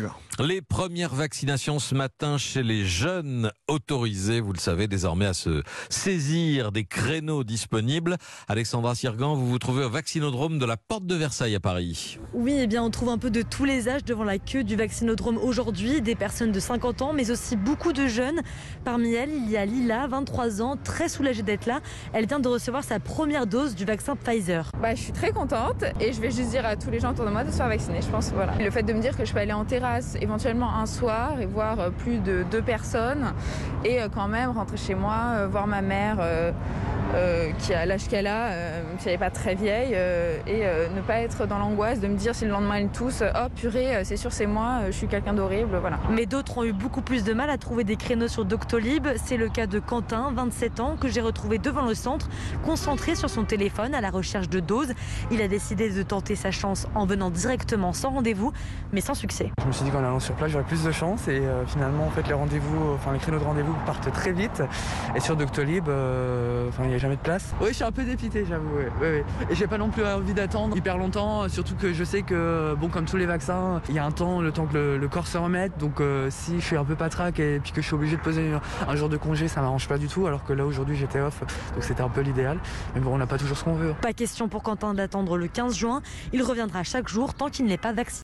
juin. Les premières vaccinations ce matin chez les jeunes autorisés, vous le savez, désormais à se saisir des créneaux disponibles. Alexandra Sirgan, vous vous trouvez au vaccinodrome de la Porte de Versailles à Paris. Oui, eh bien, on trouve un peu de tous les âges devant la queue du vaccinodrome aujourd'hui, des personnes de 50 ans, mais aussi beaucoup de jeunes. Parmi elles, il y a Lila, 23 ans, très soulagée d'être là. Elle vient de recevoir sa première dose du vaccin Pfizer. Je suis très contente et je vais juste dire à tous les gens autour de moi de se faire vacciner, je pense. Voilà. Le fait de me dire que je peux aller en terrasse éventuellement un soir et voir plus de 2 personnes et quand même rentrer chez moi, voir ma mère qui a l'âge qu'elle a, si elle n'est pas très vieille, et ne pas être dans l'angoisse de me dire si le lendemain elle tousse, oh purée, c'est sûr c'est moi, je suis quelqu'un d'horrible, voilà. Mais d'autres ont eu beaucoup plus de mal à trouver des créneaux sur Doctolib. C'est le cas de Quentin, 27 ans, que j'ai retrouvé devant le centre, concentré sur son téléphone à la recherche de doses. Il a décidé de tenter sa chance en venant directement sans rendez-vous, mais sans succès. Je me suis dit qu'en allant sur place j'aurais plus de chance et finalement en fait les créneaux de rendez-vous partent très vite et sur Doctolib il n'y a jamais de place. Oui, je suis un peu dépité, j'avoue. Ouais. Et j'ai pas non plus envie d'attendre hyper longtemps, surtout que je sais que comme tous les vaccins, il y a le temps que le corps se remette. Donc si je suis un peu patraque et puis que je suis obligé de poser un jour de congé, ça m'arrange pas du tout. Alors que là aujourd'hui j'étais off, donc c'était un peu l'idéal. Mais bon, on n'a pas toujours ce qu'on veut. Pas question pour Quentin d'attendre le 15 juin. Il reviendra chaque jour tant qu'il n'est pas vacciné.